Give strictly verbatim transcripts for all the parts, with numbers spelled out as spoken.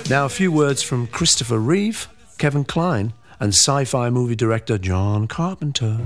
Now, a few words from Christopher Reeve, Kevin Kline, and sci-fi movie director John Carpenter.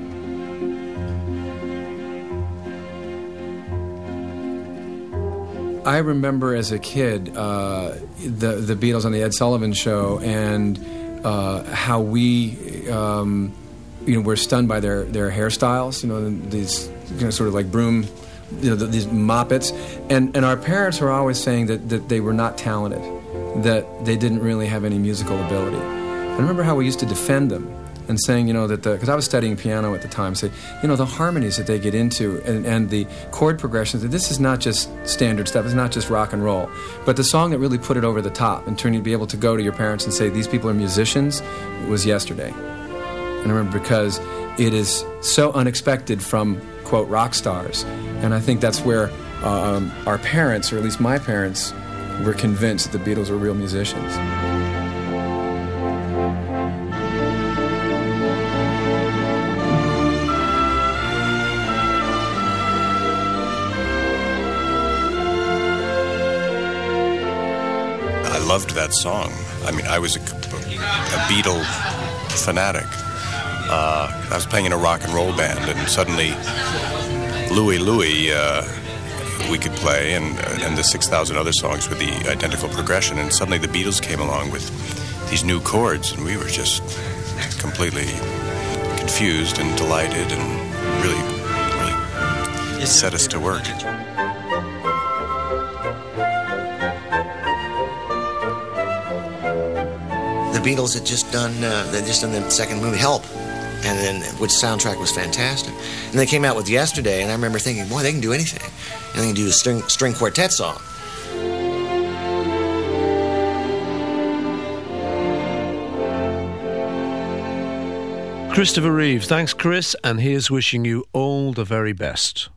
I remember as a kid uh, the the Beatles on the Ed Sullivan Show, and uh, how we um, you know were stunned by their, their hairstyles. You know, these you know, sort of like broom, you know, the, these moppets, and and our parents were always saying that that they were not talented, that they didn't really have any musical ability. I remember how we used to defend them and saying, you know, that the, because I was studying piano at the time, say, you know, the harmonies that they get into and, and the chord progressions, that this is not just standard stuff, it's not just rock and roll, but the song that really put it over the top and turned you to be able to go to your parents and say, these people are musicians, was Yesterday. And I remember because it is so unexpected from, quote, rock stars. And I think that's where um, our parents, or at least my parents, were convinced that the Beatles were real musicians. I loved that song. I mean, I was a, a Beatle fanatic. Uh, I was playing in a rock and roll band, and suddenly Louie Louie uh, we could play, and uh, and the six thousand other songs with the identical progression, and suddenly the Beatles came along with these new chords, and we were just completely confused and delighted, and really, really set us to work. The Beatles had just done, uh, they just done the second movie, Help, and then which soundtrack was fantastic. And they came out with Yesterday, and I remember thinking, boy, they can do anything. And they can do a string, string quartet song. Christopher Reeve, thanks, Chris, and here's wishing you all the very best.